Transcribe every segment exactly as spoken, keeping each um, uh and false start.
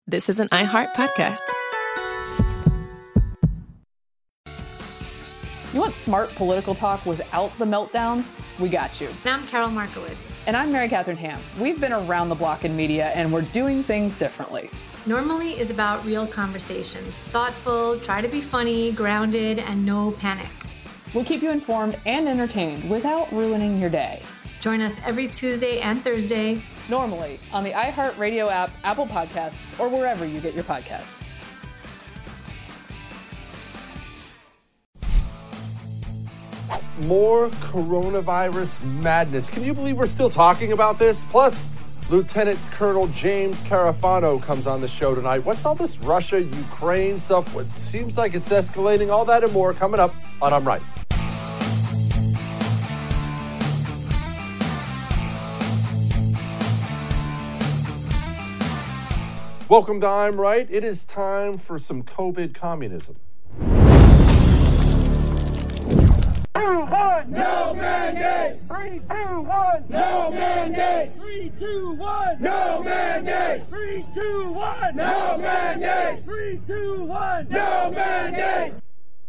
This is an iHeart podcast. You want smart political talk without the meltdowns? We got you. And I'm Carol Markowitz. And I'm Mary Catherine Ham. We've been around the block in media, and we're doing things differently. Normally is about real conversations. Thoughtful, try to be funny, grounded, and no panic. We'll keep you informed and entertained without ruining your day. Join us every Tuesday and Thursday. Normally on the iHeartRadio app, Apple Podcasts, or wherever you get your podcasts. More coronavirus madness. Can you believe we're still talking about this? Plus, Lieutenant Colonel James Carafano comes on the show tonight. What's all this Russia-Ukraine stuff? It seems like it's escalating. All that and more coming up on I'm Right. Welcome to I'm Right. It is time for some COVID communism. One, no mandates. Three, two, one, no mandates. Three, two, one, no mandates. Three, two, one, no mandates. Three, two, one, no mandates.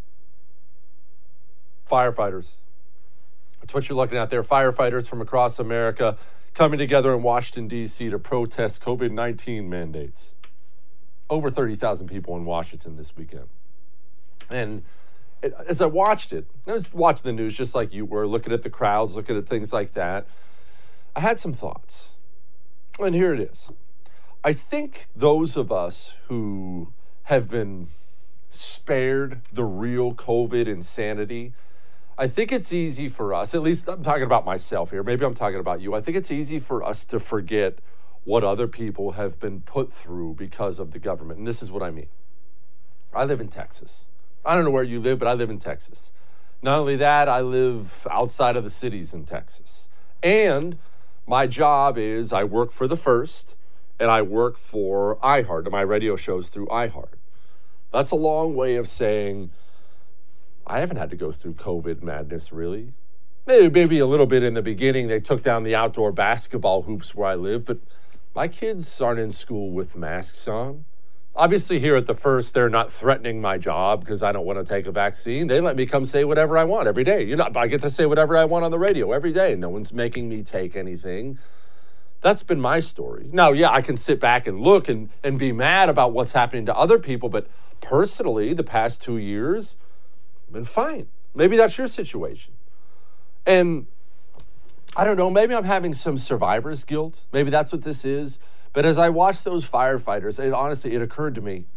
Firefighters. That's what you're looking at there. Firefighters from across America coming together in Washington, D C to protest COVID nineteen mandates. Over thirty thousand people in Washington this weekend. And it, as I watched it, I was watching the news just like you were, looking at the crowds, looking at things like that, I had some thoughts. And here it is. I think those of us who have been spared the real COVID insanity, I think it's easy for us, at least I'm talking about myself here, maybe I'm talking about you, I think it's easy for us to forget what other people have been put through because of the government. And this is what I mean. I live in Texas. I don't know where you live, but I live in Texas. Not only that, I live outside of the cities in Texas. And my job is I work for The First, and I work for iHeart, and my radio shows through iHeart. That's a long way of saying I haven't had to go through COVID madness, really. Maybe, maybe a little bit in the beginning. They took down the outdoor basketball hoops where I live, but my kids aren't in school with masks on. Obviously, here at The First, they're not threatening my job because I don't want to take a vaccine. They let me come say whatever I want every day. You know, I get to say whatever I want on the radio every day. No one's making me take anything. That's been my story. Now, yeah, I can sit back and look and, and be mad about what's happening to other people, but personally, the past two years, I've been fine. Maybe that's your situation. And I don't know, maybe I'm having some survivor's guilt. Maybe that's what this is. But as I watched those firefighters, it honestly, it occurred to me,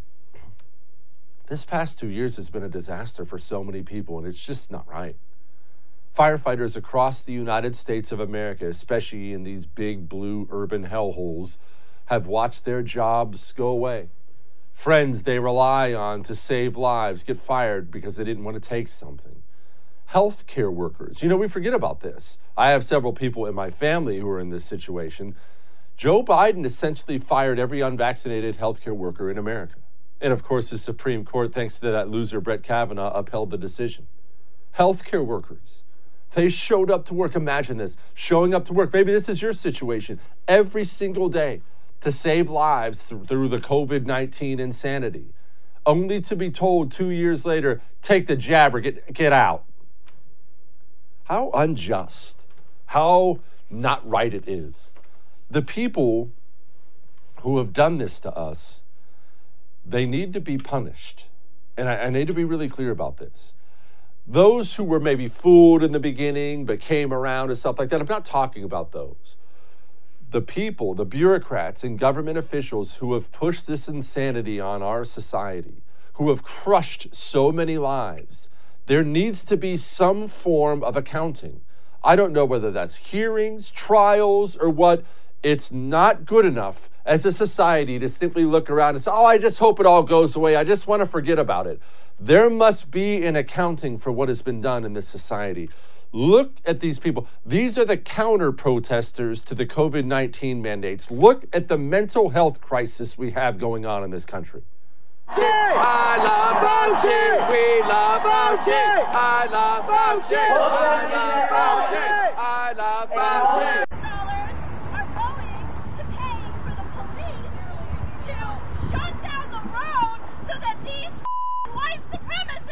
this past two years has been a disaster for so many people, and it's just not right. Firefighters across the United States of America, especially in these big blue urban hellholes, have watched their jobs go away. Friends they rely on to save lives get fired because they didn't want to take something. Healthcare workers, you know, we forget about this. I have several people in my family who are in this situation. Joe Biden essentially fired every unvaccinated healthcare worker in America. And of course, the Supreme Court, thanks to that loser Brett Kavanaugh, upheld the decision. Healthcare workers, they showed up to work. Imagine this, showing up to work. Maybe this is your situation every single day to save lives through, through the COVID nineteen insanity, only to be told two years later, take the jab or get, get out. How unjust, how not right it is. The people who have done this to us, they need to be punished. And I, I need to be really clear about this. Those who were maybe fooled in the beginning but came around and stuff like that, I'm not talking about those. The people, the bureaucrats and government officials who have pushed this insanity on our society, who have crushed so many lives, there needs to be some form of accounting. I don't know whether that's hearings, trials, or what. It's not good enough as a society to simply look around and say, oh, I just hope it all goes away. I just want to forget about it. There must be an accounting for what has been done in this society. Look at these people. These are the counter-protesters to the COVID nineteen mandates. Look at the mental health crisis we have going on in this country. I love Fauci. We love Fauci. I love Fauci. I love Fauci. I love Fauci. Are going to pay for the police to shut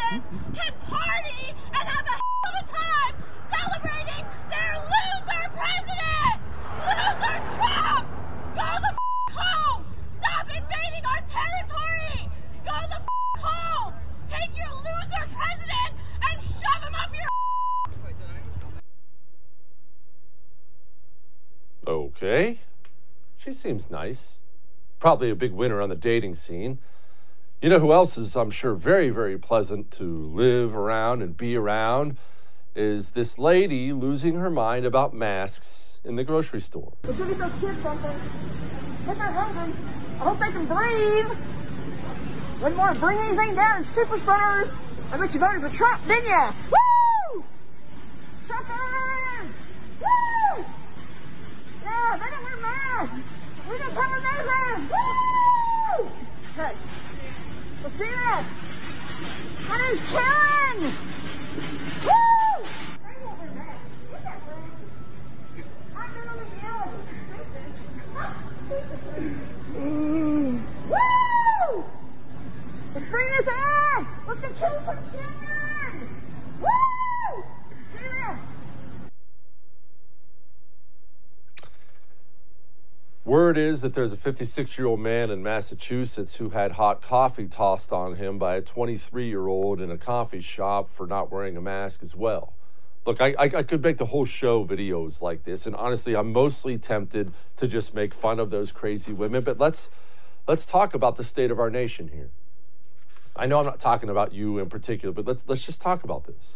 Americans can party and have a hell of a time celebrating their loser president! Loser Trump! Go the f*** home! Stop invading our territory! Go the f*** home! Take your loser president and shove him up your Okay. She seems nice. Probably a big winner on the dating scene. You know who else is, I'm sure, very, very pleasant to live around and be around is this lady losing her mind about masks in the grocery store. We should get those kids something. They're not hungry. I hope they can breathe. Wouldn't want to bring anything down in super spreaders. I bet you voted for Trump, didn't ya? Woo! Trumpers! Woo! Yeah, they don't wear masks. We don't cover noses. Woo! Hey, let's see that. My name's Karen. Woo! They won't wear masks. What's that thing? I'm gonna yell. Stupid. Woo! Let's bring this on! Let's go kill some children! Woo! Let's do this! Word is that there's a fifty-six-year-old man in Massachusetts who had hot coffee tossed on him by a twenty-three-year-old in a coffee shop for not wearing a mask as well. Look, I, I, I could make the whole show videos like this, and honestly, I'm mostly tempted to just make fun of those crazy women, but let's let's talk about the state of our nation here. I know I'm not talking about you in particular, but let's let's just talk about this.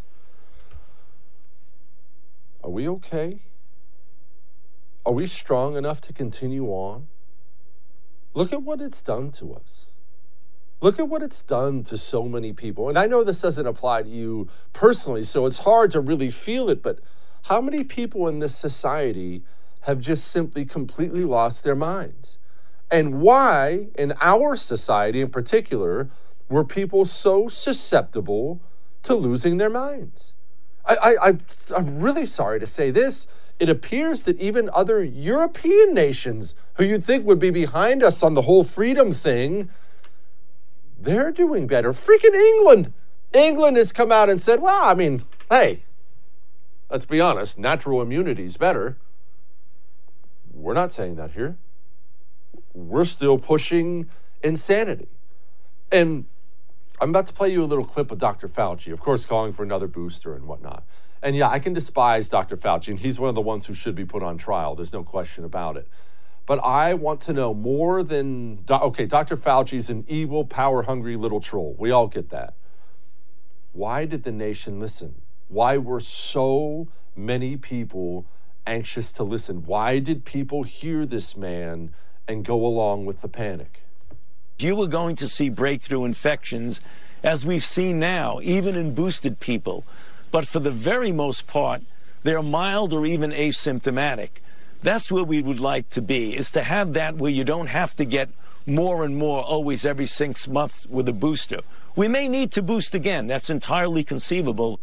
Are we okay? Are we strong enough to continue on? Look at what it's done to us. Look at what it's done to so many people. And I know this doesn't apply to you personally, so it's hard to really feel it, but how many people in this society have just simply completely lost their minds? And why, in our society in particular, were people so susceptible to losing their minds? I, I, I, I'm really sorry to say this. It appears that even other European nations who you'd think would be behind us on the whole freedom thing, they're doing better. Freaking England. England has come out and said, well, I mean, hey, let's be honest, natural immunity is better. We're not saying that here. We're still pushing insanity. And I'm about to play you a little clip of Doctor Fauci, of course, calling for another booster and whatnot. And yeah, I can despise Doctor Fauci, and he's one of the ones who should be put on trial. There's no question about it. But I want to know more than, okay, Doctor Fauci's an evil, power-hungry little troll. We all get that. Why did the nation listen? Why were so many people anxious to listen? Why did people hear this man and go along with the panic? You were going to see breakthrough infections, as we've seen now, even in boosted people. But for the very most part, they're mild or even asymptomatic. That's where we would like to be, is to have that where you don't have to get more and more always every six months with a booster. We may need to boost again. That's entirely conceivable.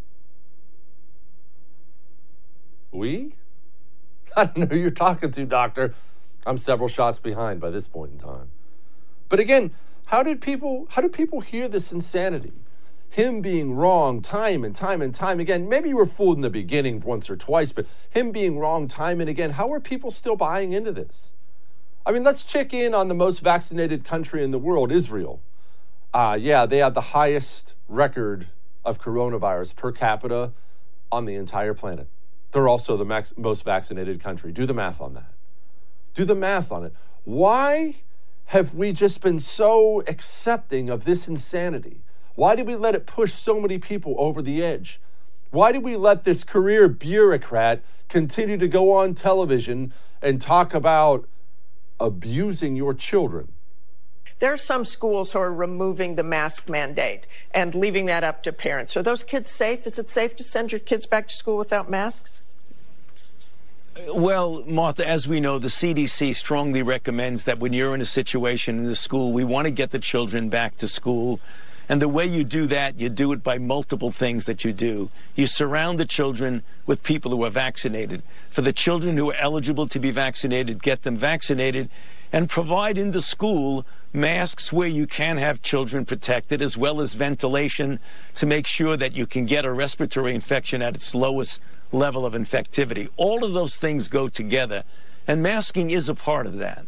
We? I don't know who you're talking to, doctor. I'm several shots behind by this point in time. But again, how did people, how did people hear this insanity? Him being wrong time and time and time again. Maybe you were fooled in the beginning once or twice, but him being wrong time and again, how are people still buying into this? I mean, let's check in on the most vaccinated country in the world, Israel. Uh, yeah, they have the highest record of coronavirus per capita on the entire planet. They're also the max, most vaccinated country. Do the math on that. Do the math on it. Why have we just been so accepting of this insanity? Why did we let it push so many people over the edge? Why did we let this career bureaucrat continue to go on television and talk about abusing your children? There are some schools who are removing the mask mandate and leaving that up to parents. Are those kids safe? Is it safe to send your kids back to school without masks? Well, Martha, as we know, the C D C strongly recommends that when you're in a situation in the school, we want to get the children back to school. And the way you do that, you do it by multiple things that you do. You surround the children with people who are vaccinated. For the children who are eligible to be vaccinated, get them vaccinated. and provide in the school masks where you can have children protected, as well as ventilation to make sure that you can get a respiratory infection at its lowest level of infectivity. All of those things go together, and masking is a part of that.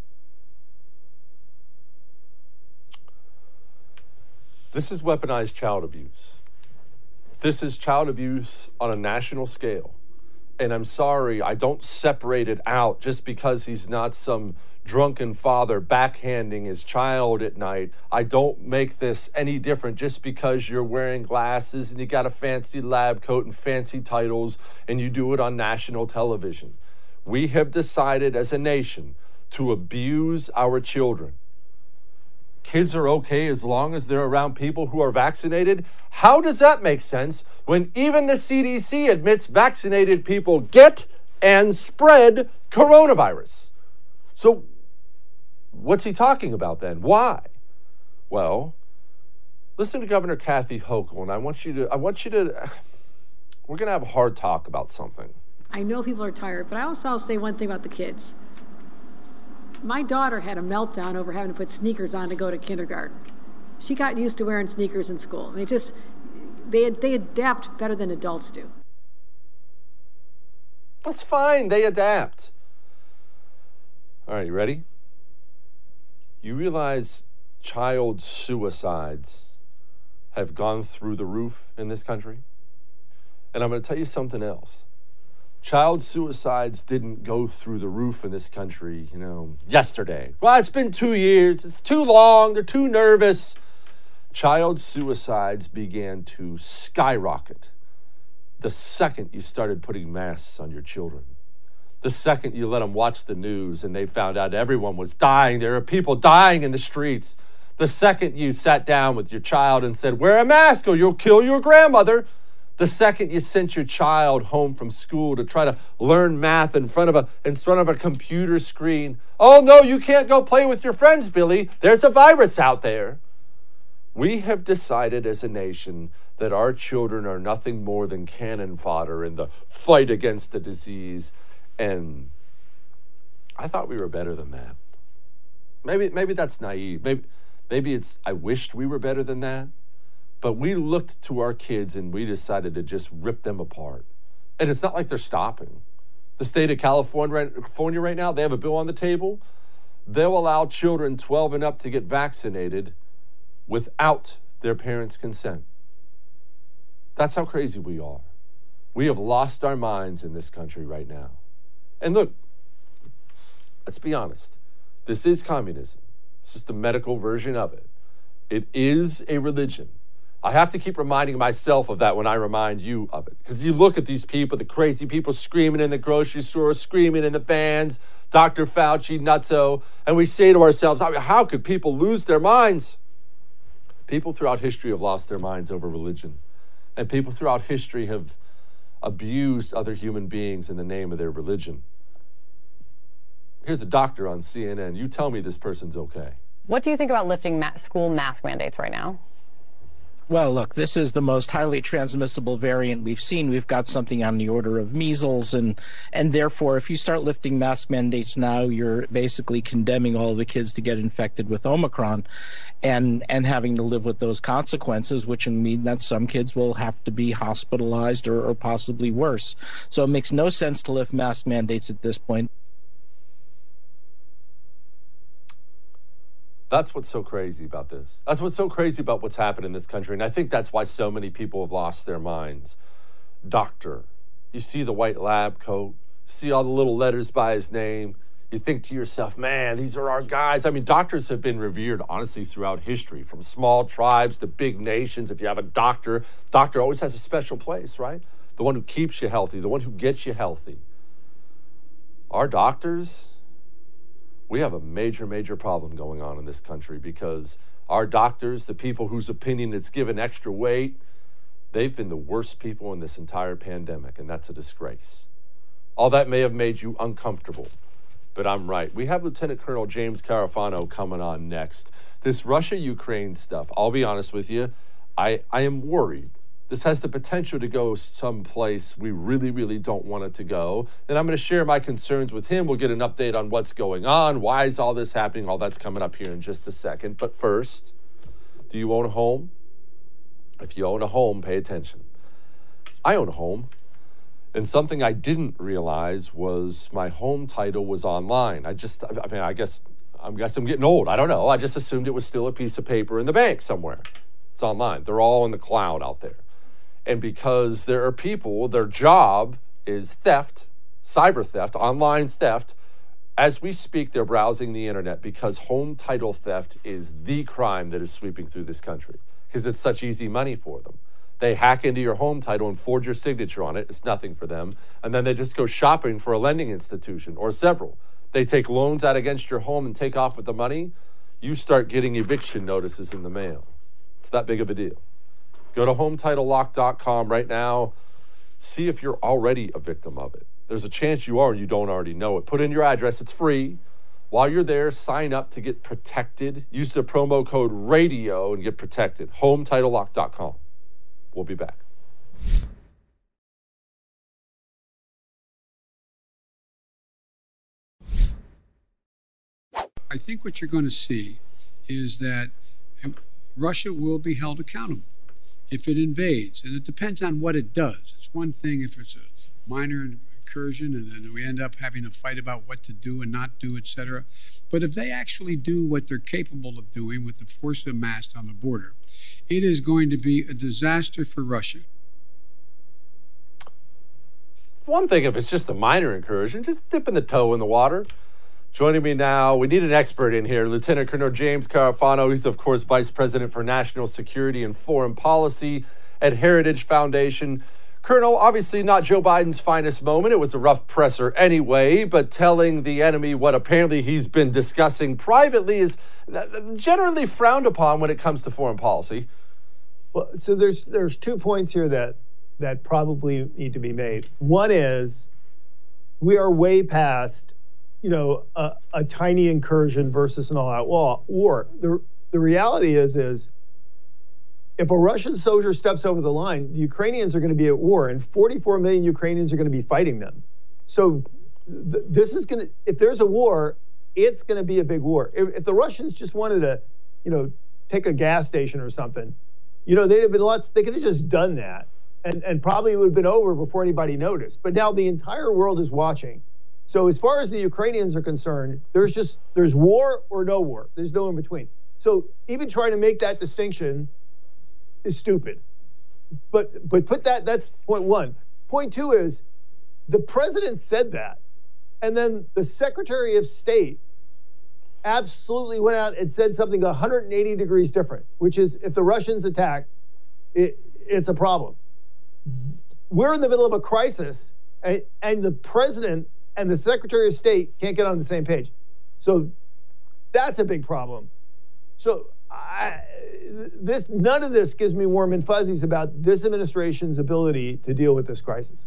This is weaponized child abuse. This is child abuse on a national scale. And I'm sorry, I don't separate it out just because he's not some drunken father backhanding his child at night. I don't make this any different just because you're wearing glasses and you got a fancy lab coat and fancy titles and you do it on national television. We have decided as a nation to abuse our children. Kids are okay as long as they're around people who are vaccinated. How does that make sense when even the C D C admits vaccinated people get and spread coronavirus? So what's he talking about then? Why? Well, listen to Governor Kathy Hochul, and I want you to, I want you to, we're going to have a hard talk about something. I know people are tired, but I also I'll say one thing about the kids. My daughter had a meltdown over having to put sneakers on to go to kindergarten. She got used to wearing sneakers in school. I mean, just, they, they adapt better than adults do. That's fine, they adapt. All right, you ready? You realize child suicides have gone through the roof in this country? And I'm going to tell you something else. Child suicides didn't go through the roof in this country, you know, yesterday. Well, it's been two years. It's too long. They're too nervous. Child suicides began to skyrocket the second you started putting masks on your children. The second you let them watch the news and they found out everyone was dying. There are people dying in the streets. The second you sat down with your child and said, wear a mask or you'll kill your grandmother. The second you sent your child home from school to try to learn math in front of a in front of a computer screen. Oh, no, you can't go play with your friends, Billy. There's a virus out there. We have decided as a nation that our children are nothing more than cannon fodder in the fight against the disease. And I thought we were better than that. Maybe, maybe that's naive. Maybe, maybe it's, I wished we were better than that. But we looked to our kids and we decided to just rip them apart. And it's not like they're stopping. The state of California right now, they have a bill on the table. They'll allow children twelve and up to get vaccinated without their parents' consent. That's how crazy we are. We have lost our minds in this country right now. And look, let's be honest. This is communism. It's just the medical version of it. It is a religion. I have to keep reminding myself of that when I remind you of it. Because you look at these people, the crazy people screaming in the grocery store, screaming in the vans, Doctor Fauci, nutso, and we say to ourselves, I mean, how could people lose their minds? People throughout history have lost their minds over religion. And people throughout history have abused other human beings in the name of their religion. Here's a doctor on C N N. You tell me this person's okay. What do you think about lifting ma- school mask mandates right now? Well, look, this is the most highly transmissible variant we've seen. We've got something on the order of measles, and and therefore, if you start lifting mask mandates now, you're basically condemning all of the kids to get infected with Omicron and and having to live with those consequences, which would mean that some kids will have to be hospitalized or, or possibly worse. So it makes no sense to lift mask mandates at this point. That's what's so crazy about this. That's what's so crazy about what's happened in this country. And I think that's why so many people have lost their minds. Doctor. You see the white lab coat, see all the little letters by his name. You think to yourself, man, these are our guys. I mean, doctors have been revered, honestly, throughout history, from small tribes to big nations. If you have a doctor, doctor always has a special place, right? The one who keeps you healthy, the one who gets you healthy. Our doctors, we have a major, major problem going on in this country because our doctors, the people whose opinion it's given extra weight, they've been the worst people in this entire pandemic, and that's a disgrace. All that may have made you uncomfortable, but I'm right. We have Lieutenant Colonel James Carafano coming on next. This Russia-Ukraine stuff, I'll be honest with you, I, I am worried This has the potential to go someplace we really, really don't want it to go. And I'm going to share my concerns with him. We'll get an update on what's going on. Why is all this happening? All that's coming up here in just a second. But first, do you own a home? If you own a home, pay attention. I own a home. And something I didn't realize was my home title was online. I just, I mean, I guess, I guess I'm getting old. I don't know. I just assumed it was still a piece of paper in the bank somewhere. It's online. They're all in the cloud out there. And because there are people, their job is theft, cyber theft, online theft. As we speak, they're browsing the internet because home title theft is the crime that is sweeping through this country because it's such easy money for them. They hack into your home title and forge your signature on it. It's nothing for them. And then they just go shopping for a lending institution or several. They take loans out against your home and take off with the money. You start getting eviction notices in the mail. It's that big of a deal. Go to home title lock dot com right now. See if you're already a victim of it. There's a chance you are and you don't already know it. Put in your address. It's free. While you're there, sign up to get protected. Use the promo code RADIO and get protected. home title lock dot com. We'll be back. I think what you're going to see is that Russia will be held accountable if it invades. And it depends on what it does. It's one thing if it's a minor incursion and then we end up having a fight about what to do and not do, et cetera. But if they actually do what they're capable of doing with the force amassed on the border, it is going to be a disaster for Russia. One thing if it's just a minor incursion, just dipping the toe in the water. Joining me now, we need an expert in here, Lieutenant Colonel James Carafano. He's, of course, Vice President for National Security and Foreign Policy at Heritage Foundation. Colonel, obviously not Joe Biden's finest moment. It was a rough presser anyway, but telling the enemy what apparently he's been discussing privately is generally frowned upon when it comes to foreign policy. Well, so there's there's two points here that that probably need to be made. One is we are way past, you know, a, a tiny incursion versus an all-out war. The the reality is is if a Russian soldier steps over the line, the Ukrainians are going to be at war, and forty-four million Ukrainians are going to be fighting them. So th- this is going to, if there's a war, it's going to be a big war. If, if the Russians just wanted to, you know, take a gas station or something, you know, they'd have been lots. They could have just done that, and and probably it would have been over before anybody noticed. But now the entire world is watching. So as far as the Ukrainians are concerned, there's just there's war or no war. There's no in between. So even trying to make that distinction is stupid. But but put that that's point one. Point two is the president said that, and then the Secretary of State absolutely went out and said something one hundred eighty degrees different, which is if the Russians attack, it, it's a problem. We're in the middle of a crisis, and, and the president and the Secretary of State can't get on the same page. So that's a big problem. So I, this none of this gives me warm and fuzzies about this administration's ability to deal with this crisis.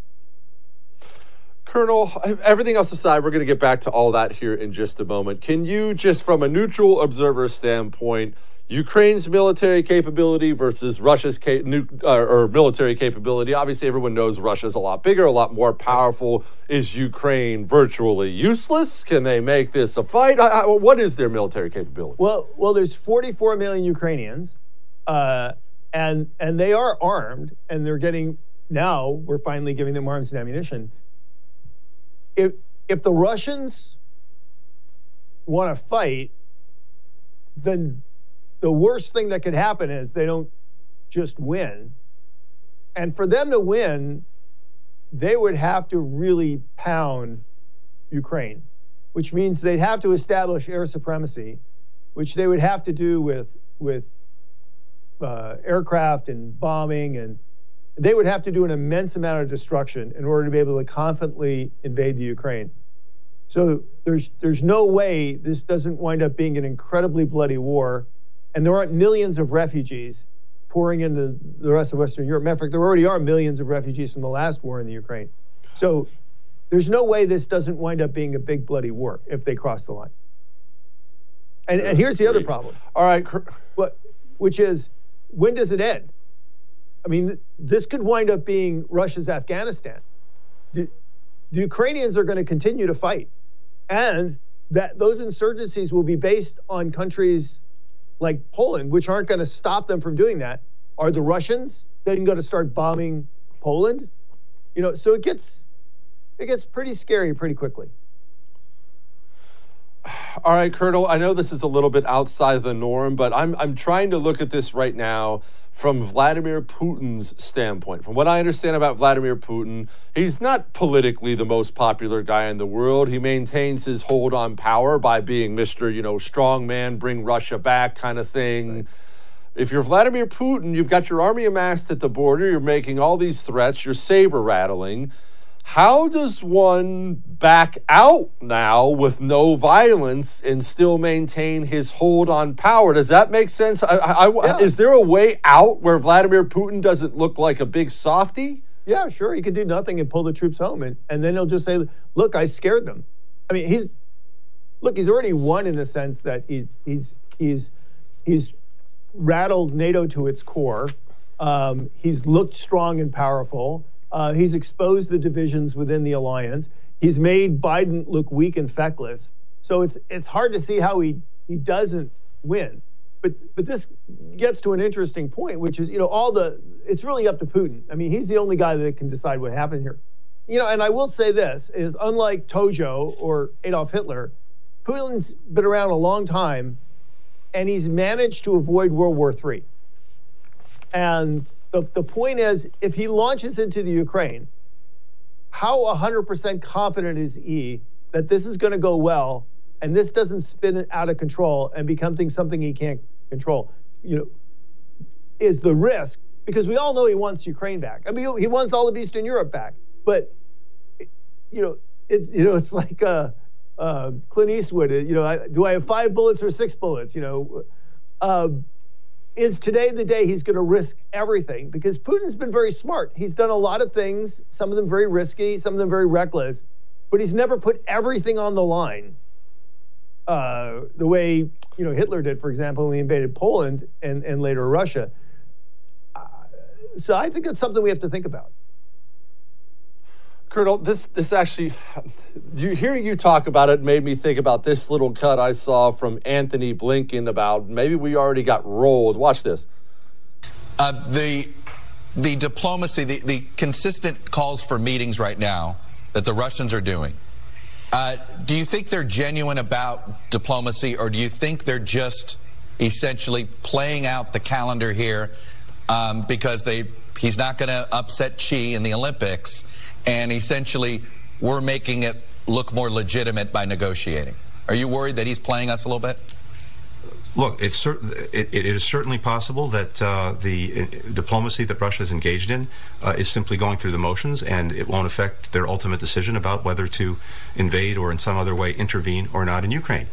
Colonel, everything else aside, we're going to get back to all that here in just a moment. Can you, just from a neutral observer standpoint, Ukraine's military capability versus Russia's ca- nu- uh, or military capability? Obviously, everyone knows Russia's a lot bigger, a lot more powerful. Is Ukraine virtually useless? Can they make this a fight? I, I, what is their military capability? Well, well, there's forty-four million Ukrainians, uh, and and they are armed, and they're getting now. We're finally giving them arms and ammunition. If if the Russians want to fight, then the worst thing that could happen is they don't just win. And for them to win, they would have to really pound Ukraine, which means they'd have to establish air supremacy, which they would have to do with with uh, aircraft and bombing, and they would have to do an immense amount of destruction in order to be able to confidently invade the Ukraine. So there's there's no way this doesn't wind up being an incredibly bloody war. And there aren't millions of refugees pouring into the rest of Western Europe. Matter of fact, there already are millions of refugees from the last war in the Ukraine. So there's no way this doesn't wind up being a big bloody war if they cross the line. And, and here's the other problem. All right. What, which is, when does it end? I mean, this could wind up being Russia's Afghanistan. The, the Ukrainians are going to continue to fight. And that those insurgencies will be based on countries like Poland, which aren't going to stop them from doing that. Are the Russians then going to start bombing Poland? You know, so it gets it gets pretty scary pretty quickly. All right, Colonel, I know this is a little bit outside the norm, but I'm I'm trying to look at this right now from Vladimir Putin's standpoint. From what I understand about Vladimir Putin, he's not politically the most popular guy in the world. He maintains his hold on power by being Mister, you know, strong man, bring Russia back kind of thing. Right. If you're Vladimir Putin, you've got your army amassed at the border, you're making all these threats, you're saber rattling. How does one back out now with no violence and still maintain his hold on power? Does that make sense? I, I, yeah. Is there a way out where Vladimir Putin doesn't look like a big softy? Yeah, sure. He could do nothing and pull the troops home. And, and then he'll just say, look, I scared them. I mean, he's, look, he's already won in a sense that he's, he's, he's, he's rattled NATO to its core. Um, he's looked strong and powerful. Uh, he's exposed the divisions within the alliance. He's made Biden look weak and feckless. So it's it's hard to see how he he doesn't win. But but this gets to an interesting point, which is, you know, all the it's really up to Putin. I mean, he's the only guy that can decide what happened here. You know, and I will say this is unlike Tojo or Adolf Hitler, Putin's been around a long time, and he's managed to avoid World War Three. And The, the point is, if he launches into the Ukraine, how one hundred percent confident is he that this is going to go well and this doesn't spin it out of control and become something he can't control? You know, is the risk, because we all know he wants Ukraine back. I mean, he wants all of Eastern Europe back. But, you know, it's, you know, it's like uh, uh, Clint Eastwood, you know, I, do I have five bullets or six bullets, you know? Uh, Is today the day he's going to risk everything? Because Putin's been very smart. He's done a lot of things, some of them very risky, some of them very reckless, but he's never put everything on the line uh, the way, you know, Hitler did, for example, when he invaded Poland and, and later Russia. Uh, so I think that's something we have to think about. Colonel, this this actually, you hearing you talk about it made me think about this little cut I saw from Anthony Blinken about maybe we already got rolled. Watch this. Uh, the the diplomacy, the, the consistent calls for meetings right now that the Russians are doing, uh, do you think they're genuine about diplomacy, or do you think they're just essentially playing out the calendar here um, because they he's not going to upset Xi in the Olympics? And essentially, we're making it look more legitimate by negotiating. Are you worried that he's playing us a little bit? Look, it's cer- it, it is certainly possible that uh, the uh, diplomacy that Russia is engaged in uh, is simply going through the motions, and it won't affect their ultimate decision about whether to invade or in some other way intervene or not in Ukraine.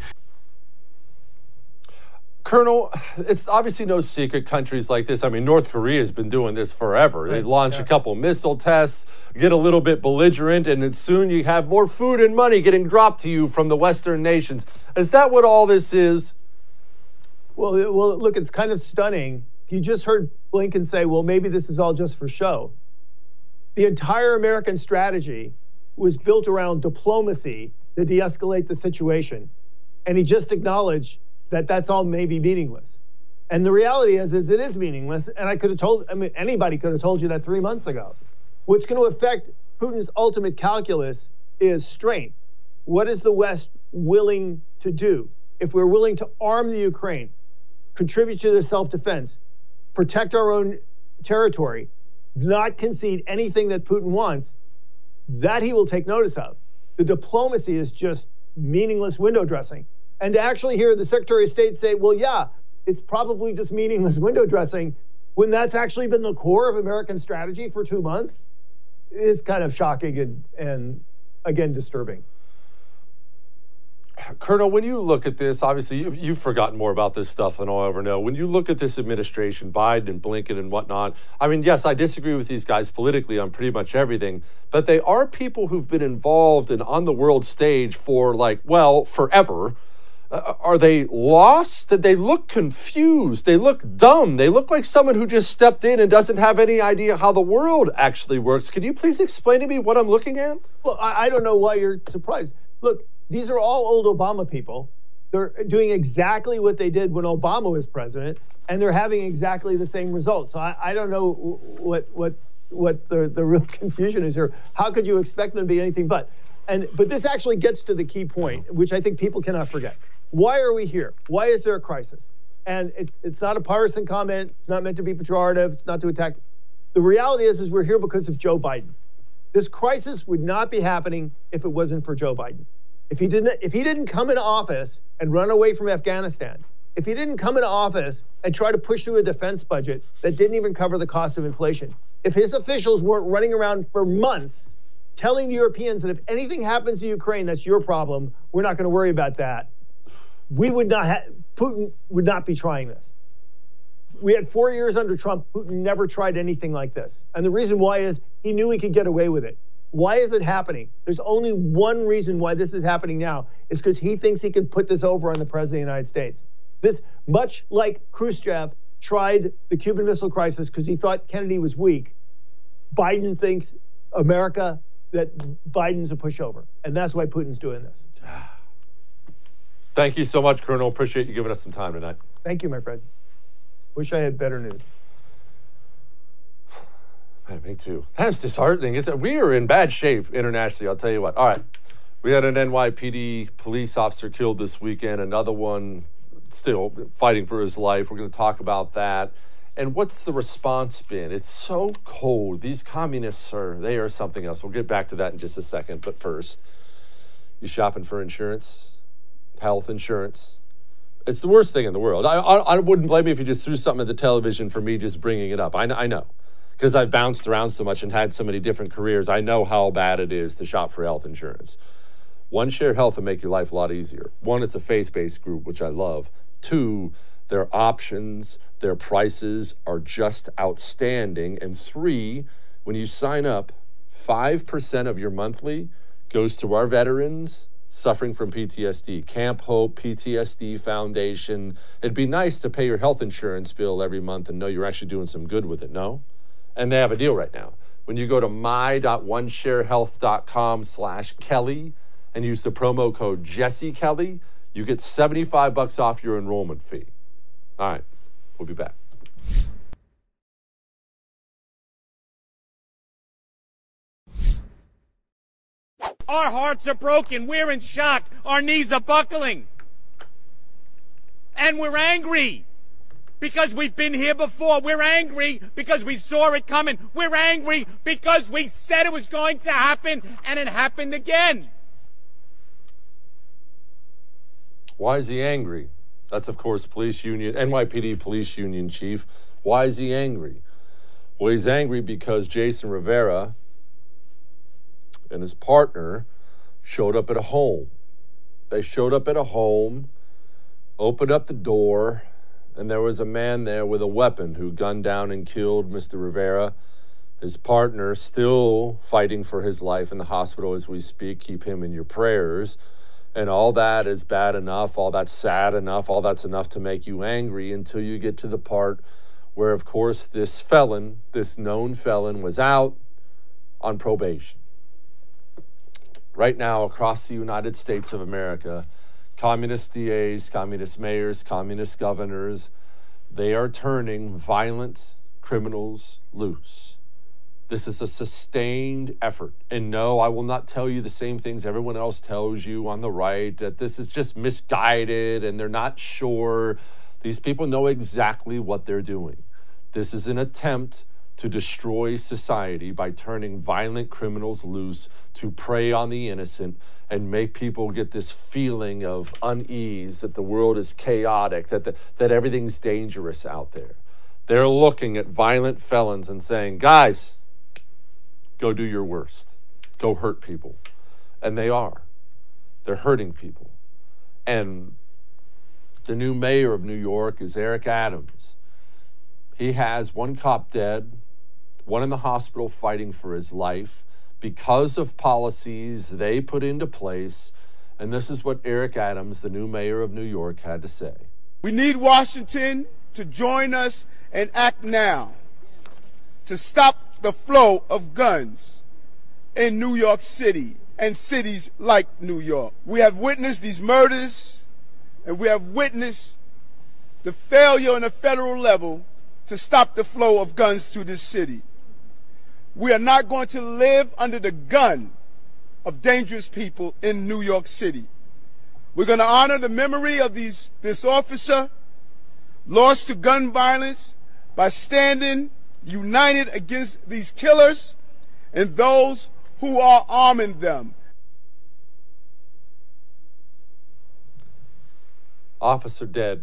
Colonel, it's obviously no secret countries like this. I mean, North Korea has been doing this forever. They launch yeah. a couple missile tests, get a little bit belligerent, and then soon you have more food and money getting dropped to you from the Western nations. Is that what all this is? Well, well, look, it's kind of stunning. You just heard Blinken say, well, maybe this is all just for show. The entire American strategy was built around diplomacy to de-escalate the situation. And he just acknowledged that that's all maybe meaningless. And the reality is, is it is meaningless. And I could have told, I mean, anybody could have told you that three months ago. What's going to affect Putin's ultimate calculus is strength. What is the West willing to do? If we're willing to arm the Ukraine, contribute to their self-defense, protect our own territory, not concede anything that Putin wants, that he will take notice of. The diplomacy is just meaningless window dressing. And to actually hear the Secretary of State say, well, yeah, it's probably just meaningless window dressing, when that's actually been the core of American strategy for two months, is kind of shocking and, and again, disturbing. Colonel, when you look at this, obviously you've, you've forgotten more about this stuff than I'll ever know. When you look at this administration, Biden and Blinken and whatnot, I mean, yes, I disagree with these guys politically on pretty much everything, but they are people who've been involved and on the world stage for like, well, forever. Uh, are they lost? Did they look confused? They look dumb. They look like someone who just stepped in and doesn't have any idea how the world actually works. Could you please explain to me what I'm looking at? Well, I, I don't know why you're surprised. Look, these are all old Obama people. They're doing exactly what they did when Obama was president, and they're having exactly the same results. So I, I don't know what what what the, the real confusion is here. How could you expect them to be anything but? And but this actually gets to the key point, which I think people cannot forget. Why are we here? Why is there a crisis? And it, it's not a partisan comment. It's not meant to be pejorative. It's not to attack. The reality is, is we're here because of Joe Biden. This crisis would not be happening if it wasn't for Joe Biden. If he didn't, if he didn't come into office and run away from Afghanistan, if he didn't come into office and try to push through a defense budget that didn't even cover the cost of inflation, if his officials weren't running around for months telling Europeans that if anything happens to Ukraine, that's your problem, we're not going to worry about that, we would not have, Putin would not be trying this. We had four years under Trump. Putin never tried anything like this. And the reason why is he knew he could get away with it. Why is it happening? There's only one reason why this is happening now, is because he thinks he can put this over on the president of the United States. This, much like Khrushchev tried the Cuban Missile Crisis because he thought Kennedy was weak, Biden thinks America, that Biden's a pushover. And that's why Putin's doing this. Thank you so much, Colonel. Appreciate you giving us some time tonight. Thank you, my friend. Wish I had better news. Man, me too. That's disheartening. It's, we are in bad shape internationally, I'll tell you what. All right. We had an N Y P D police officer killed this weekend. Another one still fighting for his life. We're going to talk about that. And what's the response been? It's so cold. These communists are, they are something else. We'll get back to that in just a second. But first, you shopping for insurance? Health insurance. It's the worst thing in the world. I, I, I wouldn't blame you if you just threw something at the television for me just bringing it up. I, I know, because I've bounced around so much and had so many different careers. I know how bad it is to shop for health insurance. One, Share Health will make your life a lot easier. One, it's a faith-based group, which I love. Two, their options, their prices are just outstanding. And three, when you sign up, five percent of your monthly goes to our veterans suffering from P T S D. Camp Hope, P T S D Foundation. It'd be nice to pay your health insurance bill every month and know you're actually doing some good with it, no? And they have a deal right now. When you go to my.onesharehealth.com slash Kelly and use the promo code Jesse Kelly, you get seventy-five bucks off your enrollment fee. All right, we'll be back. Our hearts are broken. We're in shock. Our knees are buckling. And we're angry because we've been here before. We're angry because we saw it coming. We're angry because we said it was going to happen and it happened again. Why is he angry? That's, of course, police union, N Y P D police union chief. Why is he angry? Well, he's angry because Jason Rivera and his partner showed up at a home. They showed up at a home, opened up the door, and there was a man there with a weapon who gunned down and killed Mister Rivera. His partner still fighting for his life in the hospital as we speak. Keep him in your prayers. And all that is bad enough, all that's sad enough, all that's enough to make you angry until you get to the part where, of course, this felon, this known felon, was out on probation. Right now, across the United States of America, communist D As, communist mayors, communist governors, they are turning violent criminals loose. This is a sustained effort. And no, I will not tell you the same things everyone else tells you on the right, that this is just misguided and they're not sure. These people know exactly what they're doing. This is an attempt to destroy society by turning violent criminals loose to prey on the innocent and make people get this feeling of unease, that the world is chaotic, that, the, that everything's dangerous out there. They're looking at violent felons and saying, guys, go do your worst. Go hurt people. And they are. They're hurting people. And the new mayor of New York is Eric Adams. He has one cop dead, one in the hospital fighting for his life because of policies they put into place And this is what Eric Adams, the new mayor of New York, had to say. We need Washington to join us and act now to stop the flow of guns in New York City and cities like New York. We have witnessed these murders, and we have witnessed the failure on a federal level to stop the flow of guns to this city. We are not going to live under the gun of dangerous people in New York City. We're going to honor the memory of these, this officer lost to gun violence by standing united against these killers and those who are arming them. Officer dead,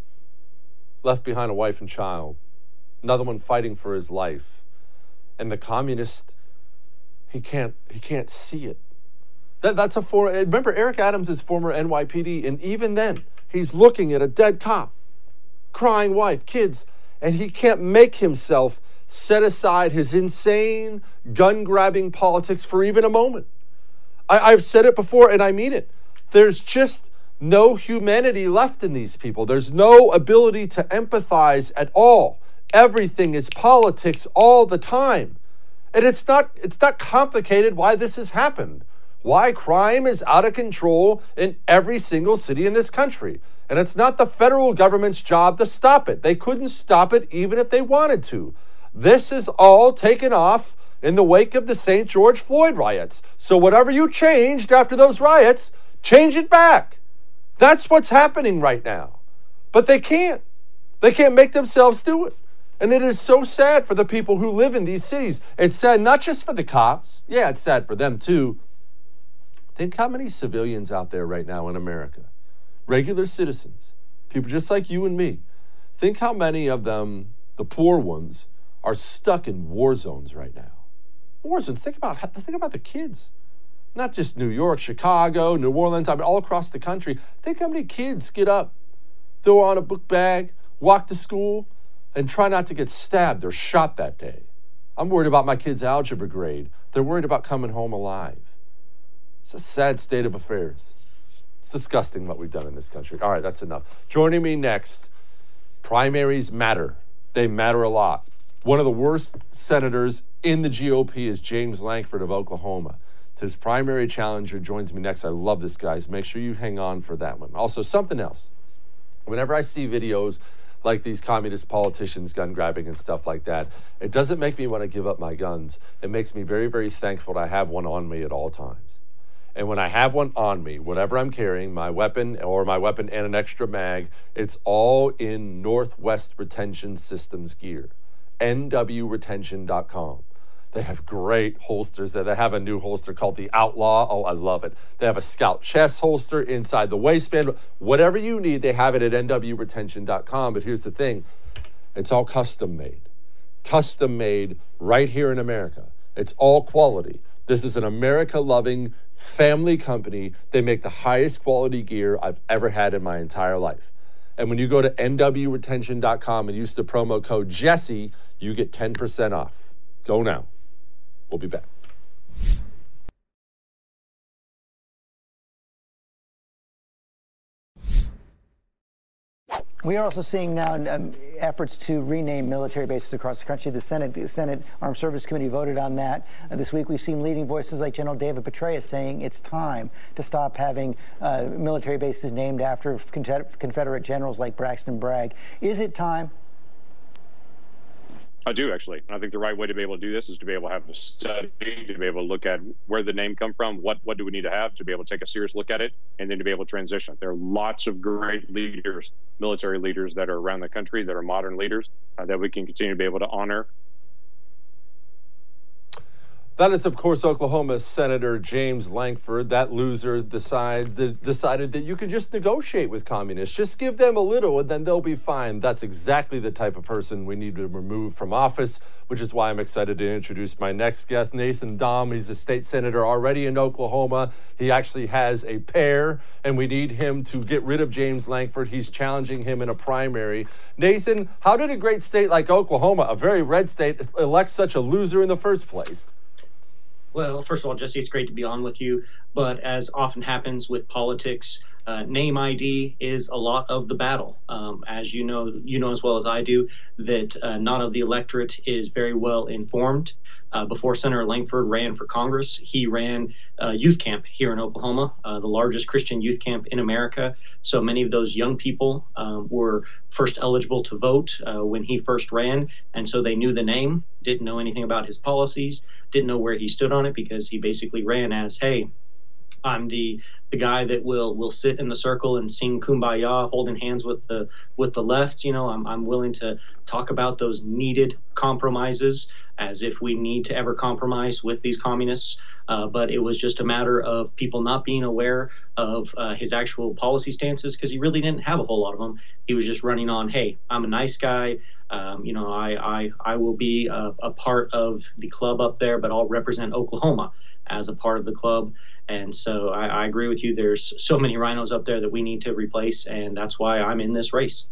left behind a wife and child, another one fighting for his life. And the communist, he can't, he can't see it. That, that's a for, remember, Eric Adams is former N Y P D, and even then, he's looking at a dead cop, crying wife, kids, and he can't make himself set aside his insane, gun-grabbing politics for even a moment. I, I've said it before, and I mean it. There's just no humanity left in these people. There's no ability to empathize at all. Everything is politics all the time. And it's not, it's not complicated why this has happened. Why crime is out of control in every single city in this country. And it's not the federal government's job to stop it. They couldn't stop it even if they wanted to. This is all taken off in the wake of the Saint George Floyd riots. So whatever you changed after those riots, change it back. That's what's happening right now. But they can't. They can't make themselves do it. And it is so sad for the people who live in these cities. It's sad not just for the cops. Yeah, it's sad for them too. Think how many civilians out there right now in America, regular citizens, people just like you and me. Think how many of them, the poor ones, are stuck in war zones right now. War zones, think about, think about the kids. Not just New York, Chicago, New Orleans, I mean all across the country. Think how many kids get up, throw on a book bag, walk to school, and try not to get stabbed or shot that day. I'm worried about my kids' algebra grade. They're worried about coming home alive. It's a sad state of affairs. It's disgusting what we've done in this country. All right, that's enough. Joining me next, primaries matter. They matter a lot. One of the worst senators in the G O P is James Lankford of Oklahoma. His primary challenger joins me next. I love this, guys. Make sure you hang on for that one. Also, something else. Whenever I see videos like these communist politicians gun grabbing and stuff like that, it doesn't make me want to give up my guns. It makes me very, very thankful to have one on me at all times. And when I have one on me, whatever I'm carrying, my weapon or my weapon and an extra mag, it's all in Northwest Retention Systems gear, N W retention dot com. They have great holsters there. They have a new holster called the Outlaw. Oh, I love it. They have a Scout chest holster inside the waistband. Whatever you need, they have it at N W retention dot com. But here's the thing. It's all custom made. Custom made right here in America. It's all quality. This is an America-loving family company. They make the highest quality gear I've ever had in my entire life. And when you go to N W retention dot com and use the promo code Jesse, you get ten percent off. Go now. We'll be back. We are also seeing now um, efforts to rename military bases across the country. The Senate, Senate Armed Services Committee voted on that. Uh, this week we've seen leading voices like General David Petraeus saying it's time to stop having uh, military bases named after Confederate generals like Braxton Bragg. Is it time? I do, actually. I think the right way to be able to do this is to be able to have a study, to be able to look at where the name come from, what what do we need to have to be able to take a serious look at it, and then to be able to transition. There are lots of great leaders, military leaders that are around the country that are modern leaders uh, that we can continue to be able to honor. That is, of course, Oklahoma Senator James Lankford. That loser decides, decided that you can just negotiate with communists. Just give them a little and then they'll be fine. That's exactly the type of person we need to remove from office, which is why I'm excited to introduce my next guest, Nathan Dahm. He's a state senator already in Oklahoma. He actually has a pair, and we need him to get rid of James Lankford. He's challenging him in a primary. Nathan, how did a great state like Oklahoma, a very red state, elect such a loser in the first place? Well, first of all, Jesse, it's great to be on with you. But as often happens with politics, uh, name I D is a lot of the battle. Um, as you know, you know as well as I do that uh, not of the electorate is very well informed. Uh, before Senator Langford ran for Congress, he ran uh, youth camp here in Oklahoma, uh, the largest Christian youth camp in America. So many of those young people um, were first eligible to vote uh, when he first ran. And so they knew the name, didn't know anything about his policies, didn't know where he stood on it, because he basically ran as, hey, I'm the the guy that will will sit in the circle and sing Kumbaya, holding hands with the with the left. You know, I'm I'm willing to talk about those needed compromises, as if we need to ever compromise with these communists. Uh, but it was just a matter of people not being aware of uh, his actual policy stances, because he really didn't have a whole lot of them. He was just running on, hey, I'm a nice guy. Um, you know, I I I will be a, a part of the club up there, but I'll represent Oklahoma as a part of the club. And so I, I agree with you. There's so many rhinos up there that we need to replace, and that's why I'm in this race.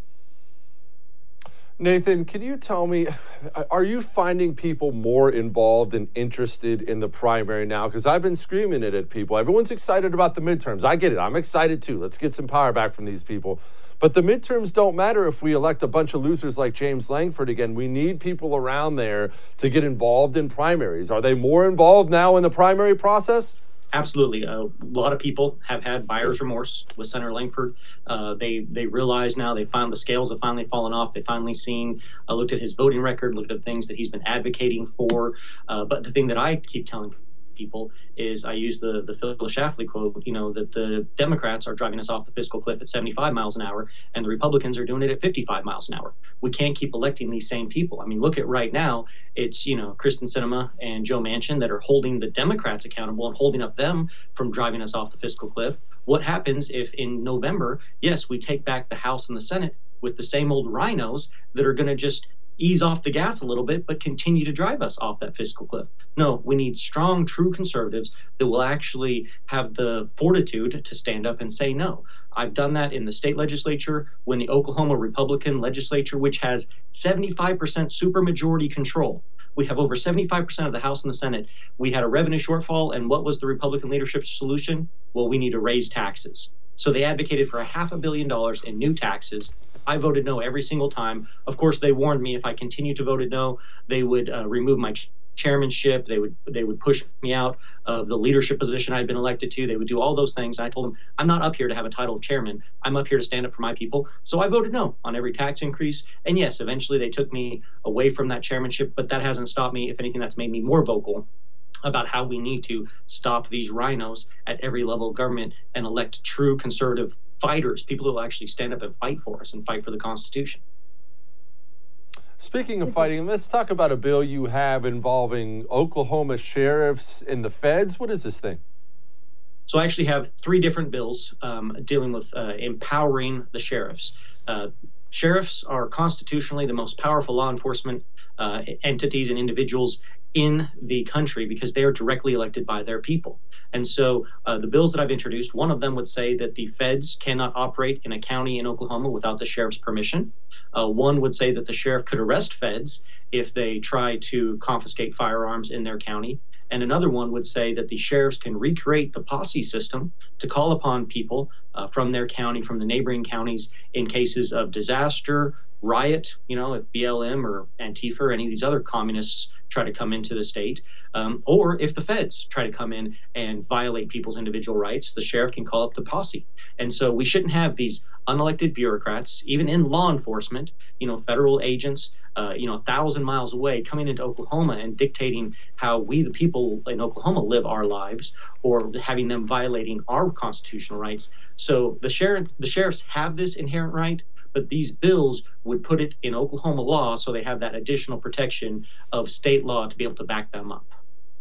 Nathan, can you tell me, are you finding people more involved and interested in the primary now? Because I've been screaming it at people. Everyone's excited about the midterms. I get it. I'm excited too. Let's get some power back from these people. But the midterms don't matter if we elect a bunch of losers like James Langford again. We need people around there to get involved in primaries. Are they more involved now in the primary process? Absolutely. Uh, a lot of people have had buyer's remorse with Senator Langford. Uh, they they realize now, they found the scales have finally fallen off. They finally seen, uh, looked at his voting record, looked at things that he's been advocating for. Uh, but the thing that I keep telling people is, I use the, the Phyllis Schlafly quote, you know, that the Democrats are driving us off the fiscal cliff at seventy-five miles an hour, and the Republicans are doing it at fifty-five miles an hour. We can't keep electing these same people. I mean, look at right now, it's, you know, Kristen Sinema and Joe Manchin that are holding the Democrats accountable and holding up them from driving us off the fiscal cliff. What happens if in November, yes, we take back the House and the Senate with the same old rhinos that are going to just ease off the gas a little bit, but continue to drive us off that fiscal cliff? No, we need strong, true conservatives that will actually have the fortitude to stand up and say no. I've done that in the state legislature when the Oklahoma Republican legislature, which has seventy-five percent supermajority control. We have over seventy-five percent of the House and the Senate. We had a revenue shortfall, and what was the Republican leadership's solution? Well, we need to raise taxes. So they advocated for a half a billion dollars in new taxes. I voted no every single time. Of course, they warned me if I continued to vote no, they would uh, remove my ch- chairmanship. They would they would push me out of the leadership position I'd been elected to. They would do all those things. And I told them, I'm not up here to have a title of chairman. I'm up here to stand up for my people. So I voted no on every tax increase. And yes, eventually they took me away from that chairmanship, but that hasn't stopped me. If anything, that's made me more vocal about how we need to stop these rhinos at every level of government and elect true conservative fighters, people who will actually stand up and fight for us and fight for the Constitution. Speaking of fighting, let's talk about a bill you have involving Oklahoma sheriffs and the feds. What is this thing? So I actually have three different bills um, dealing with uh, empowering the sheriffs. Uh, sheriffs are constitutionally the most powerful law enforcement uh, entities and individuals in the country because they are directly elected by their people. And so uh, the bills that I've introduced, one of them would say that the feds cannot operate in a county in Oklahoma without the sheriff's permission. Uh, one would say that the sheriff could arrest feds if they try to confiscate firearms in their county. And another one would say that the sheriffs can recreate the posse system to call upon people uh, from their county, from the neighboring counties, in cases of disaster, riot, you know, if B L M or Antifa or any of these other communists try to come into the state, um, or if the feds try to come in and violate people's individual rights, the sheriff can call up the posse. And so we shouldn't have these unelected bureaucrats, even in law enforcement, you know, federal agents, uh, you know, a thousand miles away coming into Oklahoma and dictating how we, the people in Oklahoma, live our lives, or having them violating our constitutional rights. So the sheriff, the sheriffs have this inherent right, but these bills would put it in Oklahoma law so they have that additional protection of state law to be able to back them up.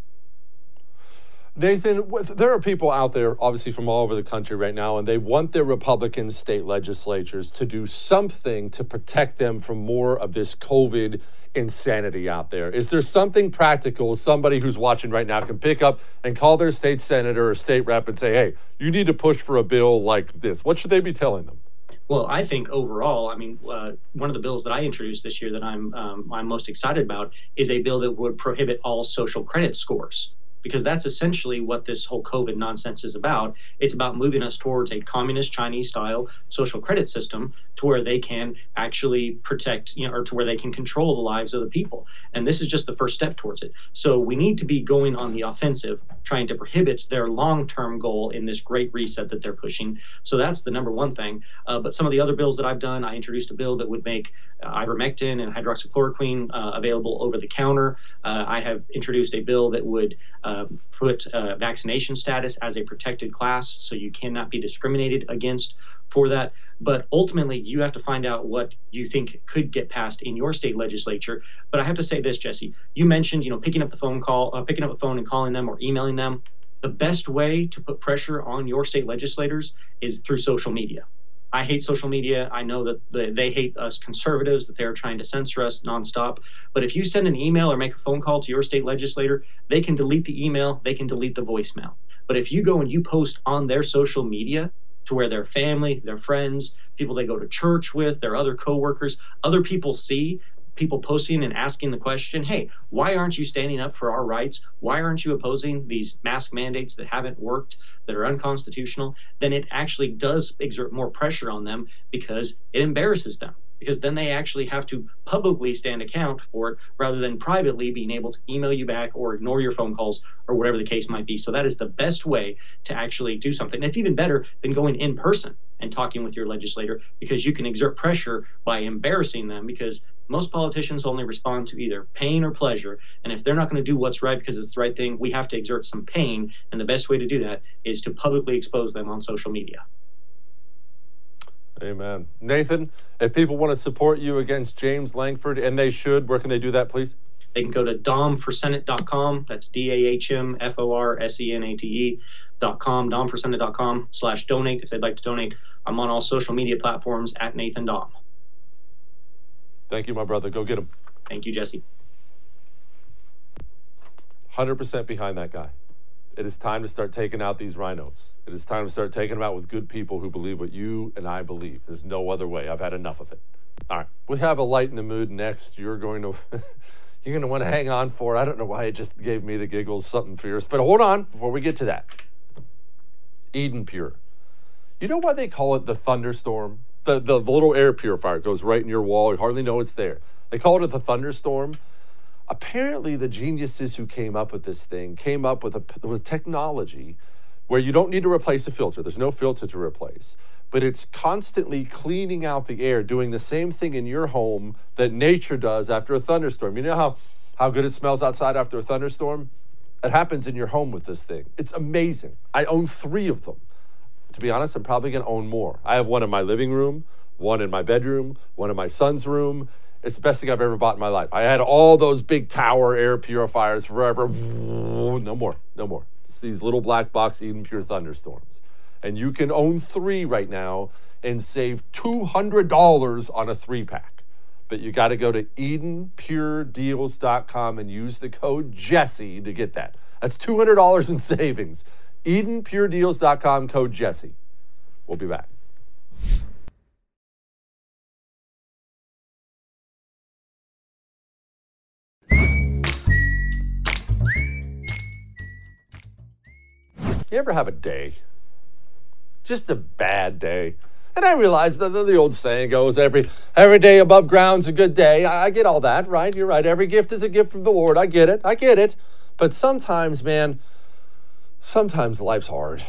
Nathan, there are people out there, obviously from all over the country right now, and they want their Republican state legislatures to do something to protect them from more of this COVID insanity out there. Is there something practical somebody who's watching right now can pick up and call their state senator or state rep and say, hey, you need to push for a bill like this? What should they be telling them? Well, I think overall, I mean, uh, one of the bills that I introduced this year that I'm um, I'm most excited about is a bill that would prohibit all social credit scores. because that's essentially what this whole COVID nonsense is about. It's about moving us towards a communist Chinese style social credit system to where they can actually protect, you know, or to where they can control the lives of the people. And this is just the first step towards it. So we need to be going on the offensive, trying to prohibit their long-term goal in this great reset that they're pushing. So that's the number one thing. Uh, but some of the other bills that I've done, I introduced a bill that would make uh, ivermectin and hydroxychloroquine uh, available over the counter. Uh, I have introduced a bill that would uh, put uh, vaccination status as a protected class, so you cannot be discriminated against for that. But ultimately, you have to find out what you think could get passed in your state legislature. But I have to say this, Jesse, you mentioned, you know, picking up the phone call, uh, picking up the phone and calling them or emailing them. The best way to put pressure on your state legislators is through social media. I hate social media. I know that the, they hate us conservatives, that they're trying to censor us nonstop. But if you send an email or make a phone call to your state legislator, they can delete the email, they can delete the voicemail. But if you go and you post on their social media to where their family, their friends, people they go to church with, their other coworkers, other people see people posting and asking the question, hey, why aren't you standing up for our rights? Why aren't you opposing these mask mandates that haven't worked, that are unconstitutional? Then it actually does exert more pressure on them because it embarrasses them. Because then they actually have to publicly stand account for it rather than privately being able to email you back or ignore your phone calls or whatever the case might be. So that is the best way to actually do something. It's even better than going in person and talking with your legislator, because you can exert pressure by embarrassing them, because most politicians only respond to either pain or pleasure. And if they're not going to do what's right because it's the right thing, we have to exert some pain. And the best way to do that is to publicly expose them on social media. Amen. Nathan, if people want to support you against James Lankford, and they should, where can they do that, please? They can go to dom for senate dot com. That's D A H M F O R S E N A T E dot com, dom for senate dot com slash donate if they'd like to donate. I'm on all social media platforms at Nathan Dom. Thank you, my brother. Go get him. Thank you, Jesse. one hundred percent behind that guy. It is time to start taking out these rhinos. It is time to start taking them out with good people who believe what you and I believe. There's no other way. I've had enough of it. All right. We have a light in the mood next. You're going to you're going to want to hang on for it. I don't know why it just gave me the giggles, something fierce. But hold on before we get to that. Eden Pure. You know why they call it the thunderstorm? The, the, the little air purifier goes right in your wall. You hardly know it's there. They call it the thunderstorm. Apparently, the geniuses who came up with this thing came up with a with technology where you don't need to replace a filter. There's no filter to replace. But it's constantly cleaning out the air, doing the same thing in your home that nature does after a thunderstorm. You know how, how good it smells outside after a thunderstorm? It happens in your home with this thing. It's amazing. I own three of them. To be honest, I'm probably going to own more. I have one in my living room, one in my bedroom, one in my son's room. It's the best thing I've ever bought in my life. I had all those big tower air purifiers forever. No more, no more. It's these little black box Eden Pure thunderstorms. And you can own three right now and save two hundred dollars on a three-pack. But you got to go to eden pure deals dot com and use the code Jesse to get that. That's two hundred dollars in savings. eden pure deals dot com, code Jesse. We'll be back. You ever have a day, just a bad day? And I realize that the old saying goes, every every day above ground's a good day. I, I get all that, right? You're right. Every gift is a gift from the Lord. I get it. I get it. But sometimes, man, sometimes life's hard.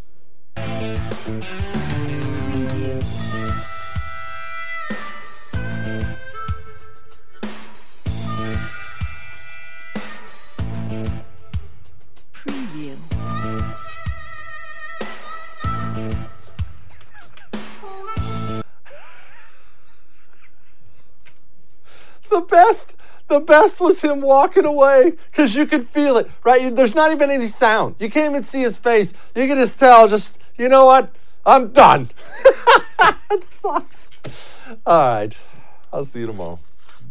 The best, the best was him walking away, because you could feel it, right? There's not even any sound. You can't even see his face. You can just tell, just, you know what? I'm done. It sucks. All right. I'll see you tomorrow.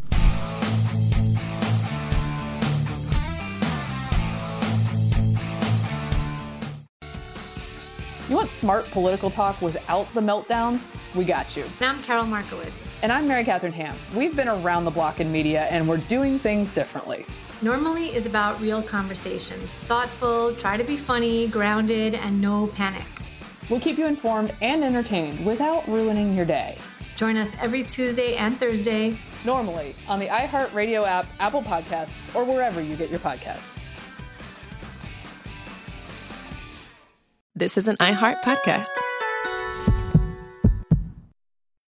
You want smart political talk without the meltdowns? We got you. And I'm Carol Markowitz. And I'm Mary Catherine Ham. We've been around the block in media, and we're doing things differently. Normally is about real conversations, thoughtful, try to be funny, grounded, and no panic. We'll keep you informed and entertained without ruining your day. Join us every Tuesday and Thursday, normally on the iHeartRadio app, Apple Podcasts, or wherever you get your podcasts. This is an iHeart podcast.